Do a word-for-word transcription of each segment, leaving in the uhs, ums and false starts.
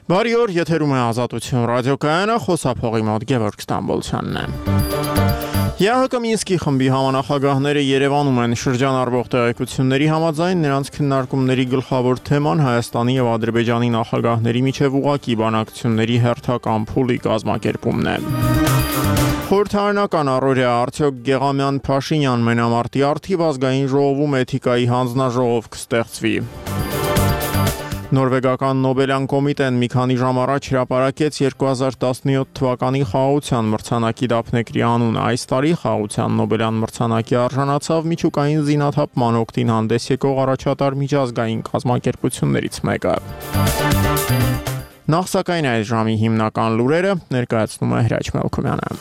Բարի օր, եթերում է Ազատություն ռադիոկայանը, խոսափողի մոտ Գևորգ Ստամբոլցյանն է։ ԵԱՀԿ Մինսկի խմբի համանախագահները Երևանում են շրջանառվող տեղեկությունների համաձայն նրանց քննարկումների գլխավոր թեման Հայաստանի եւ Ադրբեջանի նախագահների միջև ուղղակի բանակցությունների հերթական փուլի կազմակերպումն է։ Խորհրդարանական առօրյա արդյոք Գեղամյան Փաշինյան մենամարտի արդիվ ազգային ժողովում էթիկայի հանձնաժողով կստեղծվի։ Նորվեգական Նոբելյան կոմիտեն մի քանի ժամ առաջ հրապարակեց երկու հազար տասնյոթ թվականի խաղաղության մրցանակի դափնեկրի անունը։ Այս տարի խաղաղության Նոբելյան մրցանակի արժանացավ միջուկային զինաթափման օգտին հանդես եկող առաջատար միջազգային կազմակերպություններից մեկը։ Նախ սակայն այս ժամի հիմնական լուրերը ներկայացնում է Հրաչ Մելքումյանը։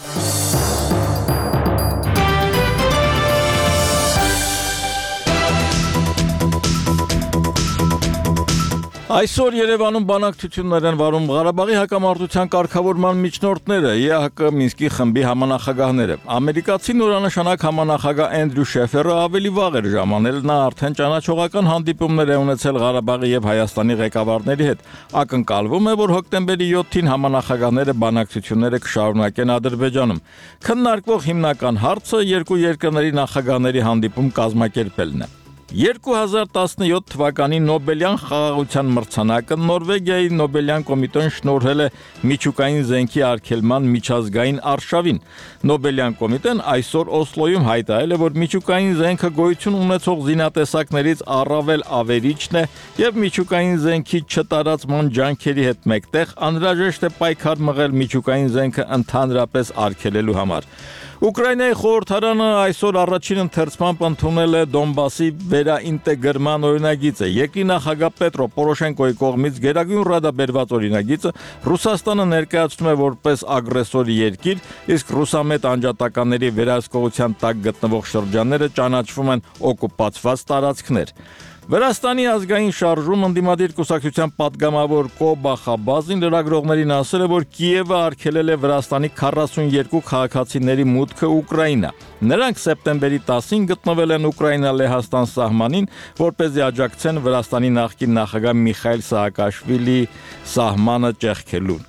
Այսօր Երևանում բանակցություններ են վարում Ղարաբաղի հակամարտության կարգավորման միջնորդները, ԵԱՀԿ Մինսկի խմբի համանախագահները։ Ամերիկացի նորանշանակ համանախագահ Էնդրյու Շեֆերը ավելի վաղ էր ժամանել, նա արդեն ճանաչողական հանդիպումներ է ունեցել Ղարաբաղի եւ Հայաստանի ղեկավարների հետ։ Ակնկալվում է, որ հոկտեմբերի յոթին համանախագահները բանակցությունները կշարունակեն Ադրբեջանում։ Քննարկվող հիմնական հարցը երկու երկրների նախագահների հանդիպում կազմակերպելն է։ երկու հազար տասնյոթ թվականի Նոբելյան խաղաղության մրցանակը Նորվեգիայի Նոբելյան կոմիտեն շնորհել է միջուկային զենքի արգելման միջազգային արշավին։ Նոբելյան կոմիտեն այսօր Օսլոյում հայտարարել է, որ միջուկային զենքը գոյություն ունեցող զինատեսակներից առավել ավերիչն է եւ միջուկային զենքի չտարածման ջանքերի հետ մեկտեղ անհրաժեշտ է պայքար մղել միջուկային զենքը ընդհանրապես արգելելու համար։ Ուկրաինայի խորհրդարանը այսօր առաջին ընթերցմամբ ընդունել է Դոնբասի վերաինտեգրման օրինագիծը։ Երկրի նախագահ Պետրո Պորոշենկոյի կողմից Գերագույն Ռադա բերված օրինագիծը Ռուսաստանը ներկայացնում է որպես ագրեսոր երկիր, իսկ ռուսամետ անջատականների վերահսկողության տակ գտնվող շրջանները ճանաչվում են օկուպացված տարածքներ։ Վրաստանի ազգային շարժում ընդդիմադիր կուսակցության պատգամավոր Կոբա Խաբազին լրագրողներին ասել է, որ Կիևը արգելել է Վրաստանի քառասունյոթ քաղաքացիների մուտքը Ուկրաինա։ Նրանք սեպտեմբերի տասին գտնվել են Ուկրաինա-Լեհաստան սահմանին, որպեսզի աջակցեն Վրաստանի նախկին նախագահ Միխայիլ Սահակաշվիլիի սահմանը ճեղքելուն։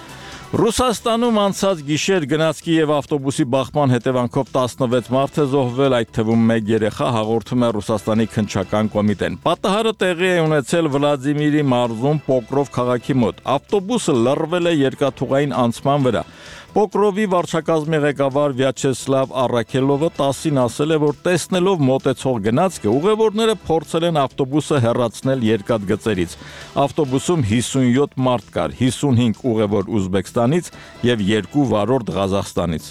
Ռուսաստանում անցած գիշեր գնացքի եւ ավտոբուսի բախման հետևանքով տասնվեց մարդ է զոհվել, այդ թվում մեկ երեխա, հաղորդում է Ռուսաստանի քննչական կոմիտեն։ Պատահարը տեղի է ունեցել Վլադիմիրի մարզում Պոկրով քաղաքի մոտ։ Ավտոբուսը լռվել է երկաթուղային անցման վրա։ Պոկրովի վարչակազմի ղեկավար Վյաչեսլավ Առաքելովը տասին ասել է, որ տեսնելով մոտեցող գնացքը ուղևորները փորձել են ավտոբուսը հեռացնել երկաթգծերից։ Ավտոբուսում հիսունյոթ մարդ կար, հիսունհինգ ուղևոր Ուզբեկստանից եւ երկու վարորդ Ղազախստանից։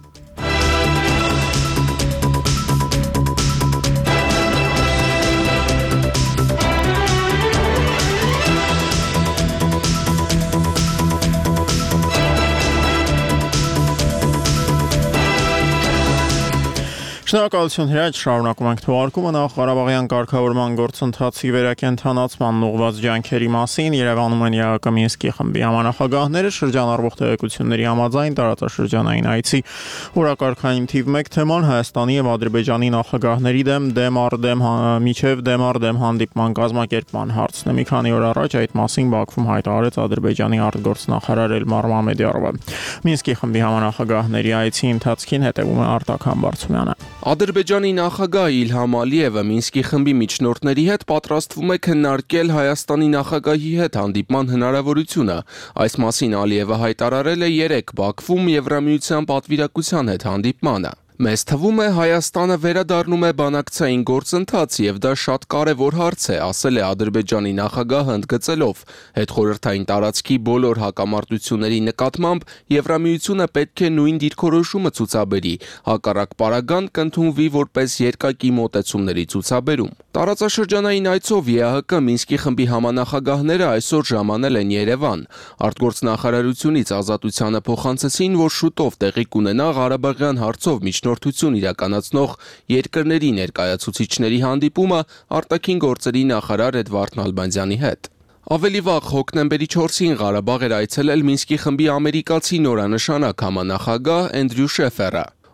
Շնորհակալություն Հրաչ, շարունակում ենք թողարկումը նախ Ղարաբաղյան կարգավորման գործընթացի վերակենդանացման ուղղված ջանքերի մասին Երևանում են ԵԱՀԿ Մինսկի խմբի համանախագահները շրջանառվող տեղեկությունների համաձայն տարածաշրջանային այցի օրակարգային թիվ մեկ թեման Հայաստանի եւ Ադրբեջանի նախագահների դեմ դեմ առ դեմ միջև դեմ առ դեմ հանդիպման կազմակերպման հարցն է։ Մի քանի օր առաջ այդ մասին Բաքվում հայտարարեց Ադրբեջանի արտգործնախարար Էլմար Մամեդյարովը։ Մինսկի խմբի համանախագահների այցի ընթացքին հետևում է Արտակ Համբարձումյանը։ Ադրբեջանի նախագահ Իլհամ Ալիևը Մինսկի խմբի միջնորդների հետ պատրաստվում է քննարկել Հայաստանի նախագահի հետ հանդիպման հնարավորությունը։ Այս մասին Ալիևը հայտարարել է երեկ Բաքվում Եվրամիության պատվիրակության հետ հանդիպմանը։ Մեզ թվում է Հայաստանը վերադառնում է բանակցային գործընթաց եւ դա շատ կարեւոր հարց է, ասել է Ադրբեջանի նախագահը ընդգծելով. հետխորհրդային տարածքի բոլոր հակամարտությունների նկատմամբ Եվրամիությունը պետք է նույն դիրքորոշումը ցուցաբերի, հակառակ պարագան կընդունվի որպես երկակի մոտեցումների ցուցաբերում։ Տարածաշրջանային այցով ԵԱՀԿ Մինսկի խմբի համանախագահները այսօր ժամանել են Երևան։ Արտգործնախարարությունից Ազատությանը փոխանցեցին, որ շուտով տեղի կունենա Ղարաբաղյան հարցով միջնորդություն իրականացնող երկրների ներկայացուցիչների հանդիպումը արտաքին գործերի նախարար Էդվարդ Նալբանդյանի հետ։ Ավելի վաղ հոկտեմբերի չորսին Ղարաբաղ էր այցելել Մինսկի խմբի ամերիկացի նորանշանակ համանախագահ Էնդրյու Շեֆերը։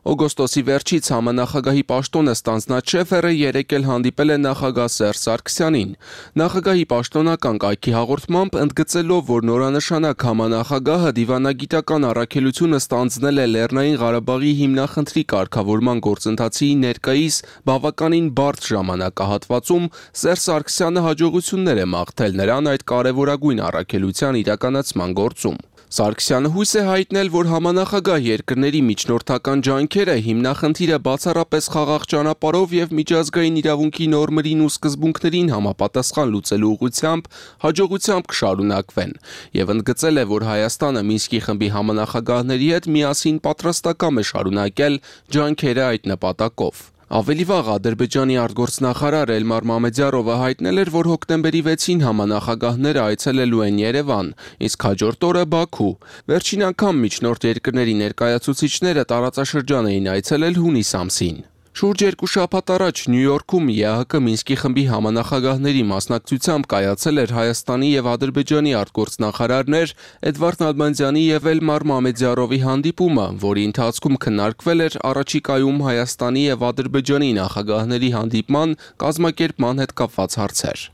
Օգոստոսի վերջից համանախագահի պաշտոնը ստանձնած Շեֆերը երեկ էլ հանդիպել է նախագահ Սերժ Սարգսյանին։ Նախագահի պաշտոնական կայքի հաղորդմամբ ընդգծելով, որ նորանշանակ համանախագահը դիվանագիտական առաքելությունը ստանձնել է Լեռնային Ղարաբաղի հիմնախնդրի կարգավորման գործընթացի ներկայիս բավականին բարդ ժամանակահատվածում, Սերժ Սարգսյանը հաջողություններ է մաղթել նրան այդ կարևորագույն առաքելության իրականացման գործում։ Սարգսյանը հույս է հայտնել, որ համանախագահ երկրների միջնորդական ջանքերը հիմնախնդիրը բացառապես խաղաղ ճանապարհով եւ միջազգային իրավունքի նորմերին ու սկզբունքներին համապատասխան լուծելու ուղղությամբ հաջողությամբ կշարունակվեն եւ ընդգծել է, որ Հայաստանը Մինսկի խմբի համանախագահների հետ միասին պատրաստակամ է շարունակել ջանքերը այդ նպատակով։ Ավելի վաղ Ադրբեջանի արտգործնախարար Էլմար Մամեդյարովը հայտնել էր, որ հոկտեմբերի վեցին համանախագահները այցելելու են Երևան, իսկ հաջորդ օրը Բաքու։ Վերջին անգամ միջնորդ երկրների ներկայացուցիչները տարածաշրջան էին այցելել հունիս ամսին։ Շուրջ երկու շաբաթ առաջ Նյու Յորքում ԵԱՀԿ Մինսկի խմբի համանախագահների մասնակցությամբ կայացել էր Հայաստանի եւ Ադրբեջանի արտգործնախարարներ Էդվարդ Նալբանդյանի եւ Էլմար Մամեդյարովի հանդիպումը, որի ընթացքում քննարկվել էր առաջիկայում Հայաստանի եւ Ադրբեջանի նախագահների հանդիպման կազմակերպման հետ կապված հարցեր։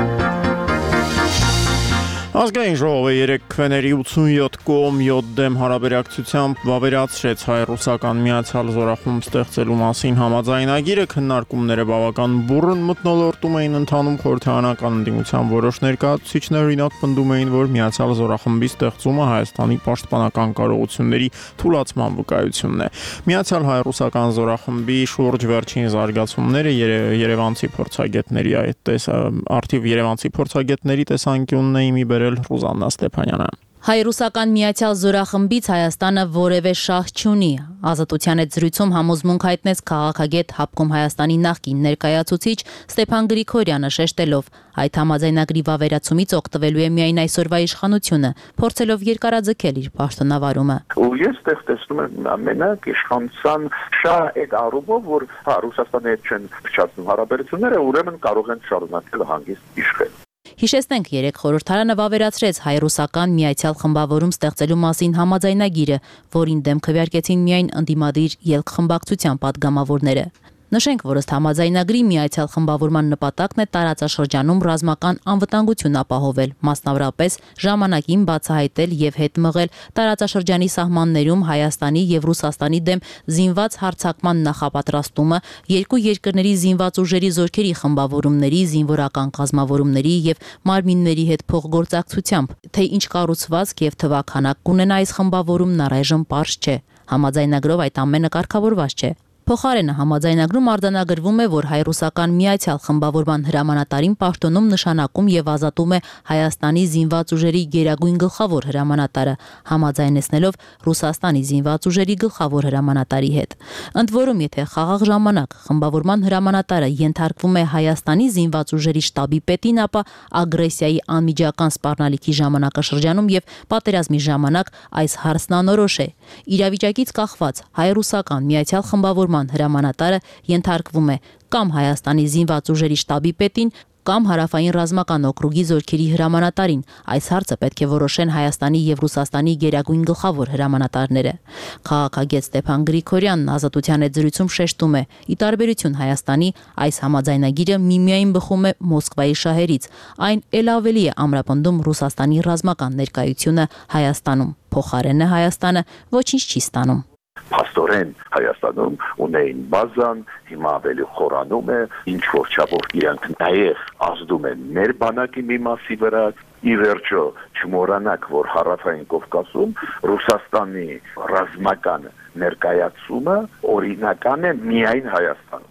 Ազգային ժողովը երեկ քվեների ութսունյոթ կողմ յոթ դեմ հարաբերակցությամբ վավերացրեց հայ-ռուսական միացյալ զորախումբ ստեղծելու մասին համաձայնագիրը, քննարկումները բավական բուռն մթնոլորտում էին ընթանում, խորհրդարանական ընդդիմության որոշ ներկայացուցիչներ օրինակ պնդում էին, որ միացյալ զորախմբի ստեղծումը Հայաստանի պաշտպանական կարողությունների թուլացման վկայությունն է։ Միացյալ հայ-ռուսական զորախմբի շուրջ վերջին զարգացումները երևանցի փորձագետների այդ արդիվ երևանցի փորձագետների տեսանկյունն է իմի Ռուզաննա Ստեփանյանը։ Հայ-ռուսական միացյալ զորախմբից Հայաստանը որևէ շահ չունի։ Ազատության հետ զրույցում համոզմունք հայտնեց քաղաքագետ Հապկոմ Հայաստանի նախկին ներկայացուցիչ Ստեփան Գրիգորյանը, շեշտելով, այդ համաձայնագրի վավերացումից օգտվելու է միայն այսօրվա իշխանությունը, փորձելով երկարաձգել իր պաշտոնավարումը։ Ու ես այդտեղ տեսնում եմ ամենակ իշխանության շահ այդ առումով, որ հա Ռուսաստանի հետ չեն փչացնում հարաբերությունները, ուրեմն կարող են շարունակել հանգիստ իշխել։ Հիշեցնենք, երեկ խորհրդարանը վավերացրեց հայ-ռուսական միացյալ խմբավորում ստեղծելու մասին համաձայնագիրը, որին դեմ քվեարկեցին միայն ընդդիմադիր ելք խմբակցության падգամավորները։ Նշենք, որ ըստ համաձայնագրի միացյալ խմբավորման նպատակն է տարածաշրջանում ռազմական անվտանգություն ապահովել, մասնավորապես ժամանակին բացահայտել եւ հետ մղել տարածաշրջանի սահմաններում Հայաստանի եւ Ռուսաստանի դեմ զինված հարձակման նախապատրաստումը, երկու երկրների զինված ուժերի զորքերի խմբավորումների, զինվորական կազմավորումների եւ մարմինների հետ փոխգործակցությամբ, թե ինչ կառուցվածք եւ թվաքանակ կունենա այս խմբավորումն առայժմ պարզ չէ։ Համաձայնագրով այդ ամենը կարգավորված չէ։ Փոխարենը համաձայնագրում արձանագրվում է, որ հայ-ռուսական միացյալ խմբավորման հրամանատարին պաշտոնում նշանակում եւ ազատում է Հայաստանի զինված ուժերի գերագույն գլխավոր հրամանատարը, համաձայնեցնելով Ռուսաստանի զինված ուժերի գլխավոր հրամանատարի հետ։ Ընդ որում, եթե խաղաղ ժամանակ խմբավորման հրամանատարը ենթարկվում է Հայաստանի զինված ուժերի շտաբի պետին, ապա ագրեսիայի անմիջական սպառնալիքի ժամանակաշրջանում եւ պատերազմի ժամանակ այս հարցն անորոշ է։ Իրավիճակից կախված հայ-ռուսական միացյալ խմբավորման հրամանատարը ենթարկվում է կամ Հայաստանի զինված ուժերի շտաբի պետին, կամ Հարավային ռազմական օկրուգի զորքերի հրամանատարին։ Այս հարցը պետք է որոշեն Հայաստանի եւ Ռուսաստանի գերագույն գլխավոր հրամանատարները։ Քաղաքագետ Ստեփան Գրիգորյանն Ազատության հետ զրույցում շեշտում է, ի տարբերություն Հայաստանի, այս համաձայնագիրը միմիայն բխում է Մոսկվայի շահերից, այն ել ավելի է ամրապնդում Ռուսաստանի ռազմական ներկայությունը Հայաստանում։ Փոխարենը Հայաստանը ոչինչ չի ստանում։ Փաստորեն Հայաստանում ունեին բազան, հիմա ավելի խորանում է, ինչ որ չափով իրանք նաև ազդում են մեր բանակի մի մասի վրա։ Ի վերջո չմոռանաք, որ Հարավային Կովկասում Ռուսաստանի ռազմական ներկայացումը օրինական է միայն Հայաստանում։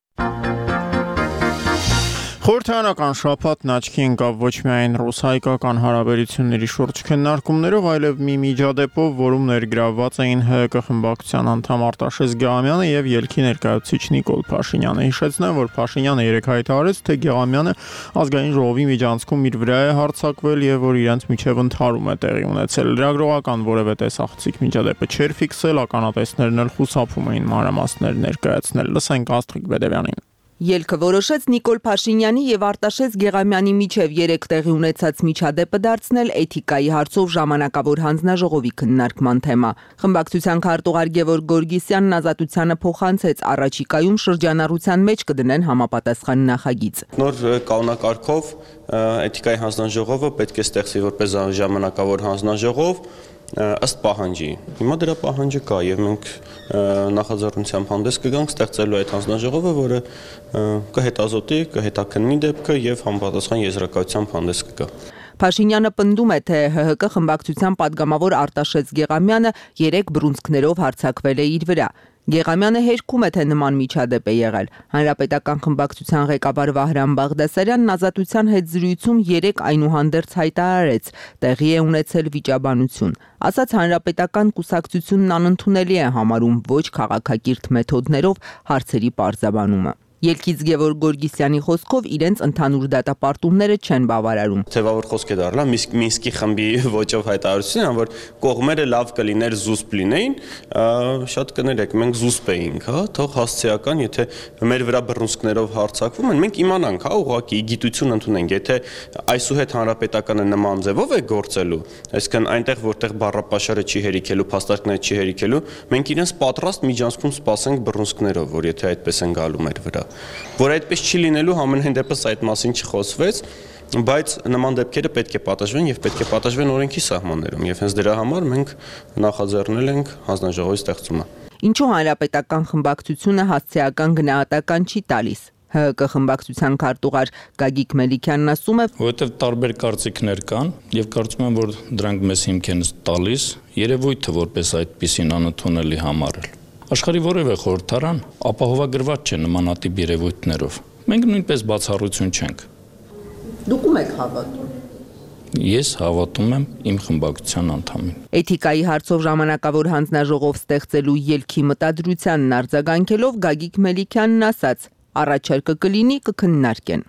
Խորհրդարանական շաբաթն աչքի ընկավ ոչ միայն ռուս-հայկական հարաբերությունների շուրջ քննարկումներով, այլև մի միջադեպով, որում ներգրավված էին ՀՀԿ խմբակցության անդամ Արտաշես Գեղամյանը եւ ելքի ներկայացուցիչ Նիկոլ Փաշինյանը։ Հիշեցնեմ, որ Փաշինյանը երեկ հայտարարեց, թե Գեղամյանը ազգային ժողովի միջանցքում իր վրա է հարձակվել եւ որ իրենց միջև ընդհարում է տեղի ունեցել։ Լրագրողական որևէ տեսախցիկ միջադեպը չէր ֆիքսել, ականատեսներն էլ խուսափում էին մանրամասներ ներկայացնել։ Լսենք Աստղիկ Բեդևյանին։ Ելքը որոշեց Նիկոլ Փաշինյանի եւ Արտաշես Գեղամյանի միջև երեք տեղի ունեցած միջադեպը դարձնել էթիկայի հարցով ժամանակավոր հանձնաժողովի քննարկման թեմա։ Խմբակցության քարտուղար Գևորգ Գորգիսյանն Ազատությանը փոխանցեց առաջիկայում շրջանառության մեջ կդնեն համապատասխան նախագիծ։ Նոր կանոնակարգով էթիկայի հանձնաժողովը պետք է ստեղծվի որպես ժամանակավոր հանձնաժողով ըստ պահանջի։ Հիմա դրա պահանջը կա եւ մենք նախաձեռնությամբ հանդես կգանք ստեղծելու այդ հանձնաժողովը, որը կհետազոտի, կհետաքննի դեպքը եւ համապատասխան եզրակացությամբ հանդես կգա։ Փաշինյանը պնդում է, թե ՀՀԿ խմբակցության падգամավոր Արտաշես Գեղամյանը երեք բռունցքներով հարձակվել է իր վրա։ Գեղամյանը հերքում է, թե նման միջադեպ է եղել։ Հանրապետական խմբակցության ղեկավար Վահրամ Բաղդասարյանն Ազատության հետ զրույցում երեք այնուհանդերձ հայտարարեց. տեղի է ունեցել վիճաբանություն։ Ասաց Հանրապետական կուսակցությունն անընդունելի է համարում ոչ քաղաքակիրթ մեթոդներով հարցերի պարզաբանումը։ Ելքից Գևորգ Գորգիսյանի խոսքով իրենց ընդհանուր դատապարտումները չեն բավարարում։ Թեվավոր խոսք է դառնա Մինսկի խմբի ոճով հայտարարություն, որ կողմերը լավ կլիներ զուսպ լինեին, շատ կներեք, մենք զուսպ էինք, հա, թող հասցեական, եթե մեր վրա բռունցքներով հարձակվում են, մենք իմանանք, հա, ուղղակի գիտություն ընդունենք, եթե այսուհետ հանրապետականը նման ձևով է գործելու, այսինքն այնտեղ որտեղ բառապաշարը չի հերիքելու, փաստարկները չի հերիքելու, մենք իրենց պատրաստ միջանցքում սպասենք բռունցքներով, որ եթե այդպես են գալու մեր վրա որ այդպես չի լինելու, համենայն դեպս այդ մասին չխոսվեց, բայց նման դեպքերը պետք է պատժվեն եւ պետք է պատժվեն օրենքի սահմաններում եւ հենց դրա համար մենք նախաձեռնել ենք հանձնաժողովի ստեղծումը։ Ինչու հանրապետական խմբակցությունը հասցեական գնահատական չի տալիս։ ՀՀԿ խմբակցության քարտուղար Գագիկ Մելիքյանն ասում է, որովհետև տարբեր կարծիքներ կան եւ կարծում եմ, որ դրանք մեզ հիմք են տալիս երևույթը որպես այդպիսին անընդունելի համարել։ Աշխարհի որևէ խորհրդարան ապահովագրված չէ նմանատիպ երևույթներով։ Մենք նույնպես բացառություն չենք։ Դուք ում եք հավատում։ Ես հավատում եմ իմ խմբակցության անդամին։ Էթիկայի հարցով ժամանակավոր հանձնաժողով ստեղծելու ելքի մտադրությանն արձագանքելով Գագիկ Մելիքյանն ասաց. առաջարկը կլինի կքննարկեն։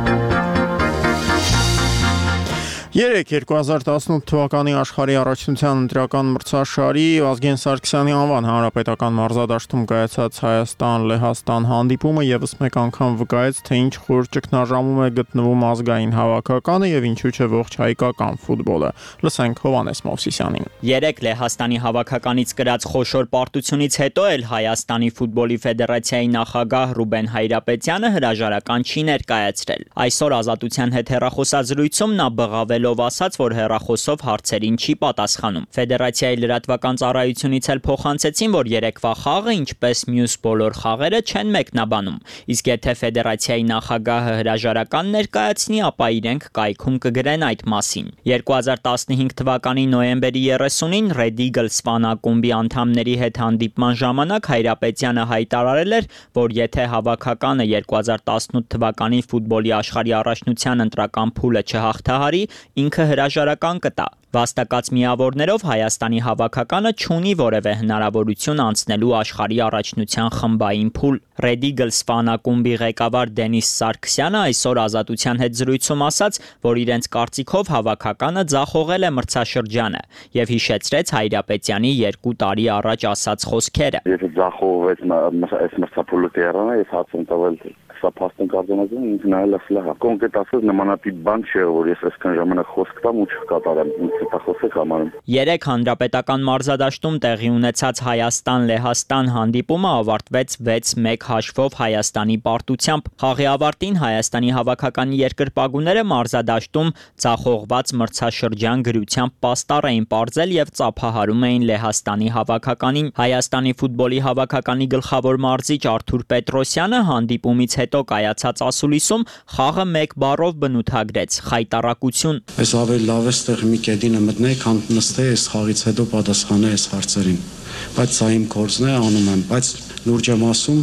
Երեկ երկու հազար տասնութ թվականի աշխարհի առաջնության ընտրական մրցաշարի Վազգեն Սարգսյանի անվան հանրապետական մարզադաշտում կայացած Հայաստան-Լեհաստան հանդիպումը եւս մեկ անգամ վկայեց, թե ինչ խոր ճգնաժամում է գտնվում ազգային հավաքականը եւ ինչու՞ չէ ողջ հայկական ֆուտբոլը։ Լսենք Հովանես Մովսիսյանին։ Երեկ Լեհաստանի հավաքականից կրած խոշոր պարտությունից հետո էլ Հայաստանի ֆուտբոլի ֆեդերացիայի նախագահ Ռուբեն Հայրապետյանը հրաժարական չի ներկայացրել։ Այսօր Ազատության հետ հեռախոսազրույցում նա բղավել ասաց, որ հեռախոսով հարցերին չի պատասխանում։ Ֆեդերացիայի լրատվական ծառայությունից էլ փոխանցեցին, որ երեկվա խաղը, ինչպես մյուս բոլոր խաղերը, չեն մեկնաբանում։ Իսկ եթե ֆեդերացիայի նախագահը հրաժարական ներկայացնի, ապա իրենք կայքում կգրեն այդ մասին։ երկու հազար տասնհինգ թվականի նոյեմբերի երեսունին Red Eagles ֆանակումբի անդամների հետ հանդիպման ժամանակ Հայրապետյանը հայտարարել էր, որ եթե հավաքականը երկու հազար տասնութ թվականի ֆուտբոլի աշխարհի առաջնության ընտրական փուլը չհաղթահարի, ինքը հրաժարական կտա։ Վաստակած միավորներով Հայաստանի հավաքականը չունի որևէ հնարավորություն անցնելու աշխարհի առաջնության խմբային փուլ։ Red Eagles ֆանակումբի ղեկավար Դենիս Սարգսյանը այսօր Ազատության հետ զրույցում ասաց, որ իրենց կարծիքով հավաքականը ձախողել է մրցաշրջանը եւ հիշեցրեց Հայրապետյանի երկու տարի առաջ ասած խոսքերը։ Եթե ձախողվեց այս մրցափուլը Տեհրանը, ես հացում տվել սա փաստն կազմակերպում ինքն այլ ասլա։ Կոնկրետ ասած նմանատիպ բան չէ, որ ես այսքան ժամանակ խոսք տամ ու չկատարեմ։ Ինձ դա խոսեք համարում։ Երեք հանրապետական մարզադաշտում տեղի ունեցած Հայաստան-Լեհաստան հանդիպումը ավարտվեց վեց մեկ հաշվով Հայաստանի պարտությամբ։ Խաղի ավարտին Հայաստանի հավաքականի երկրպագուները մարզադաշտում ձախողված մրցաշրջան գրությամբ պաստառ էին պարզել եւ ծափահարում էին Լեհաստանի հավաքականին։ Հայաստանի ֆուտբոլի հավաքականի գլխավոր մարզիչ Արթուր Պետրոսյանը հանդիպումից հետո կայացած ասուլիսում խաղը մեկ բառով բնութագրեց՝ խայտառակություն։ Այս ավելի լավ է ստեղ մի կետինը մտնեի, քան նստեի այս խաղից հետո պատասխանել այս հարցերին։ Բայց սա իմ գործն է, անում եմ, բայց լուրջ եմ ասում,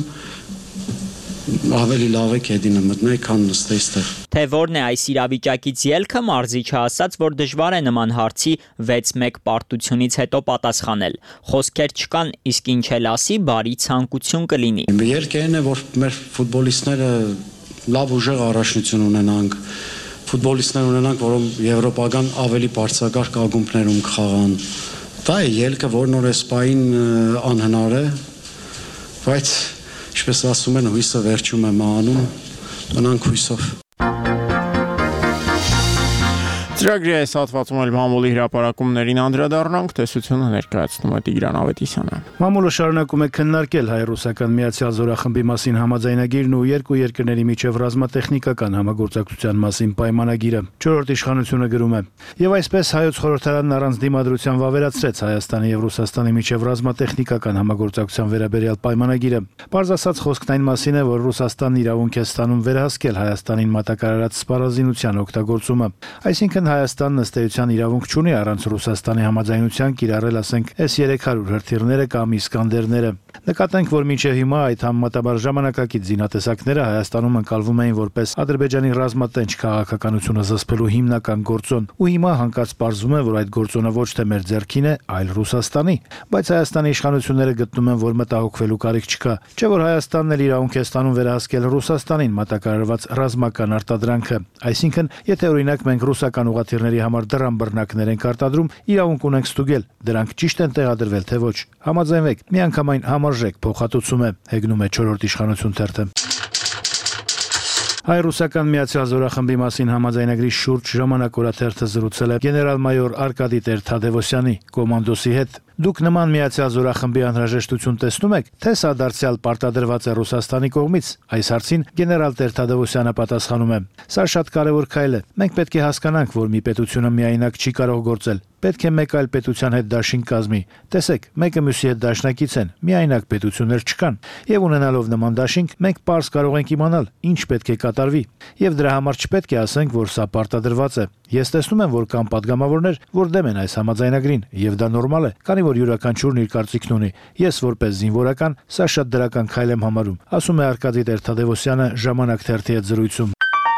ավելի լավ է կետինը մտնեի, քան նստեի ստեղ։ Թե որն է այս իրավիճակից ելքը, մարզիչը ասաց, որ դժվար է նման հարցի վեց մեկ պարտությունից հետո պատասխանել։ Խոսքեր չկան, իսկ ինչ էլ ասի, բարի ցանկություն կլինի։ Երկերն է, որ մեր ֆուտբոլիստները լավ ուժեղ առաջնություն ունենանք, ֆուտբոլիստներ ունենանք, որոնք եվրոպական ավելի բարձրակարգ ակումբներում կխաղան։ Դա է ելքը, որ նոր էսպային անհնար է, բայց ինչպես ասում են, հույսը վերջում է մահանում, մնանք հույսով։ Ծրագրի այս հատվածում էլ մամուլի հրապարակումներին անդրադառնանք, տեսությունը ներկայացնում է Տիգրան Ավետիսյանը։ Մամուլը շարունակում է քննարկել հայ-ռուսական միացյալ զորախմբի մասին համաձայնագիրն ու երկու երկրների միջև ռազմատեխնիկական համագործակցության մասին պայմանագիրը։ Չորրորդ իշխանությունը գրում է. Եվ այսպես հայոց խորհրդարանն առանց դիմադրության վավերացրեց Հայաստանի եւ Ռուսաստանի միջև ռազմատեխնիկական համագործակցության վերաբերյալ պայմանագիրը։ Պարզ ասած, խոսքն այն մասին է, որ Ռուսաստանն իրավունք է ստանում վերահսկել Հայաստանին մատակարարած սպառազինության օգտագործումը։ Այսինքն Հայաստանն ըստ էության իրավունք չունի առանց Ռուսաստանի համաձայնության կիրառել, ասենք, էս երեք հարյուր հրթիռները կամ Իսկանդերները։ Նկատենք, որ մինչև հիմա այդ համեմատաբար ժամանակակից զինատեսակները Հայաստանում ընկալվում էին որպես Ադրբեջանի ռազմատենչ քաղաքականությունը զսպելու հիմնական գործոն, ու հիմա հանկարծ պարզվում է, որ այդ գործոնը ոչ թե մեր ձեռքին է, այլ Ռուսաստանի։ Բայց Հայաստանի իշխանությունները գտնում են, որ մտահոգվելու կարիք չկա, չէ՞ որ Հայաստանն էլ իրավունք է ստանում վերահսկել Ռուսաստանին մատակարարված ռազմական արտադրանքը։ Այսինքն, եթե օրինակ մենք ռուսական ուղղաթիռների համար դռան բռնակներ ենք արտադրում, իրավունք ունենք ստուգել, դրանք ճիշտ են տեղադրվել թե ոչ։ Համաձայնվեք, միանգամայն համարժեք փոխհատուցում է, հեգնում է չորրորդ իշխանություն թերթը։ Հայ-ռուսական միացյալ զորախմբի մասին համաձայնագրի շուրջ ժամանակ օրաթերթը զրուցել է գեներալ-մայոր Արկադի Տեր-Թադևոսյանի կոմանդոսի հետ։ Դուք նման միացյալ զորախմբի անհրաժեշտություն տեսնում եք, թե սա դարձյալ պարտադրված է Ռուսաստանի կողմից։ Այս հարցին գեներալ Տեր-Թադևոսյանը պատասխանում է. Սա շատ կարևոր քայլ է։ Մենք պետք է հասկանանք, որ մի պետությունը միայնակ չի կարող գործել։ Պետք է մեկ այլ պետության հետ դաշինք կազմի։ Տեսեք, մեկը մյուսի հետ դաշնակից են, միայնակ պետություններ չկան։ Եվ ունենալով նման դաշինք, մենք պարզ կարող ենք իմանալ, ինչ պետք է կատարվի։ Եվ դրա համար չպետք է ասենք, որ սա պարտադրված է։ Ես տեսնում եմ, որ կան падգամավորներ, որ դեմ են այս համաձայնագրին, եւ դա նորմալ է, քանի որ յուրաքանչյուրն իր կարծիքն ունի։ Ես որպես զինվորական սա շատ դրական քայլ եմ համարում, ասում է Արկադի Տեր-Թադևոսյանը ժամանակ թերթի հետ զրույցում։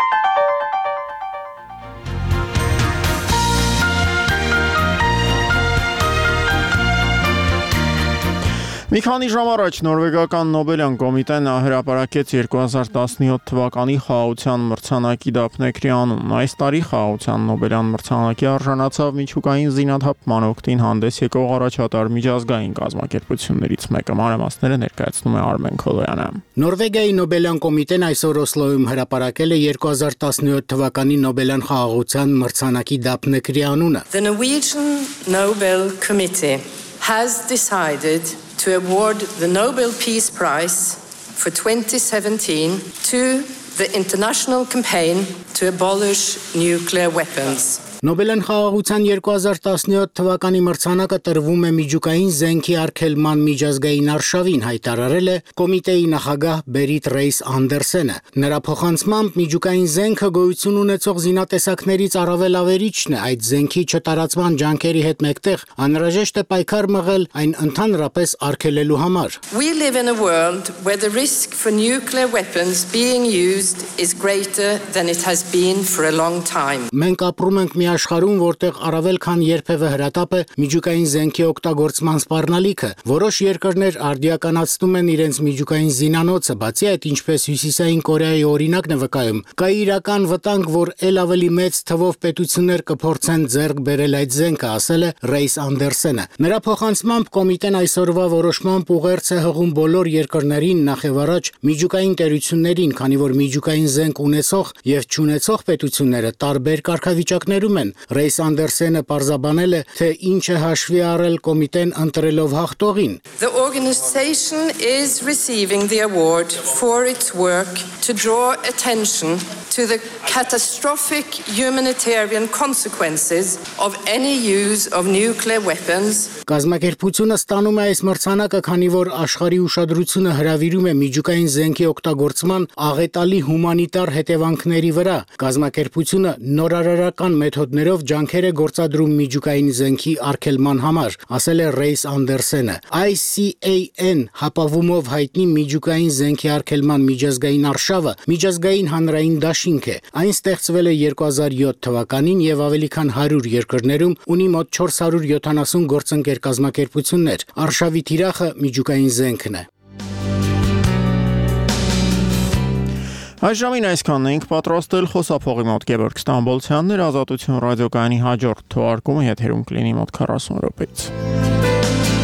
Մի քանի ժամ առաջ նորվեգական Նոբելյան կոմիտեն հրապարակեց երկու հազար տասնյոթ թվականի խաղաղության մրցանակի դափնեկրի անունն։ Այս տարի խաղաղության Նոբելյան մրցանակի արժանացավ միջուկային զինաթափման օգտին հանդես եկող առաջատար միջազգային կազմակերպություններից մեկը։ Մանրամասները ներկայացնում է Արմեն Քոլոյանը։ Նորվեգիայի Նոբելյան կոմիտեն այսօր Օսլոյում հրապարակել է երկու հազար տասնյոթ թվականի Նոբելյան խաղաղության մրցանակի դափնեկրի անունը։ The Norwegian Nobel Committee has decided to award the Nobel Peace Prize for twenty seventeen to the international campaign to abolish nuclear weapons. Նոբելյան խաղաղության երկու հազար տասնյոթ թվականի մրցանակը տրվում է միջուկային զենքի արգելման միջազգային արշավին, հայտարարել է կոմիտեի նախագահ Բերիտ Ռեյս Անդերսենը։ Նրա փոխանցմամբ միջուկային զենքը գոյություն ունեցող զինատեսակներից առավել ավերիչն է, այդ զենքի չտարածման ջանքերի հետ մեկտեղ անհրաժեշտ է պայքար մղել այն ընդհանրապես արգելելու համար։ We live in a world where the risk for nuclear weapons being used is greater than it has been for a long time. Մենք ապրում ենք մի աշխարհում, որտեղ առավել քան երբևէ հրատապ է միջուկային զենքի օգտագործման սպառնալիքը։ Որոշ երկրներ արդիականացնում են իրենց միջուկային զինանոցը, բացի այդ, ինչպես Հյուսիսային Կորեայի օրինակն է վկայում, կա իրական վտանգ, որ ել ավելի մեծ թվով պետություններ կփորձեն ձեռք բերել այդ զենքը, ասել է Ռեյս Անդերսենը։ Նրա փոխանցմամբ կոմիտեն այսօրվա որոշմամբ ուղերձ է հղում բոլոր երկրներին, նախևառաջ միջուկային տերություններին, քանի որ միջուկային զենք ունեցող եւ չունեցող պետությունները տարբեր կարգավիճակներում են։ Ռեյս Անդերսենը պարզաբանել է, թե ինչ է հաշվի առել կոմիտեն ընտրելով հաղթողին։ The organization is receiving the award for its work to draw attention to the catastrophic humanitarian consequences of any use of nuclear weapons. Կազմակերպությունը ստանում է այս մրցանակը, քանի որ աշխարհի ուշադրությունը հրավիրում է միջուկային զենքի օգտագործման աղետալի հումանիտար հետևանքների վրա։ Կազմակերպությունը նորարարական մեթոդներով ջանքեր է գործադրում միջուկային զենքի արգելման համար, ասել է Ռեյս Անդերսենը։ I C A N հապավումով հայտնի միջուկային զենքի արգելման միջազգային արշավը միջազգային հանրային դաշինք է։ Այն ստեղծվել է երկու հազար յոթ թվականին եւ ավելի քան հարյուր երկրներում ունի մոտ չորս հարյուր յոթանասուն գործընկեր կազմակերպություններ։ Արշավի թիրախը միջուկային զենքն է։ Այժմին այսքանն ենք պատրաստել խոսափողի մոտ Գևորգ Ստամբոլցյանն էր, Ազատություն ռադիոկայանի հաջորդ թողարկումը եթերում կլինի մոտ քառասուն րոպեից։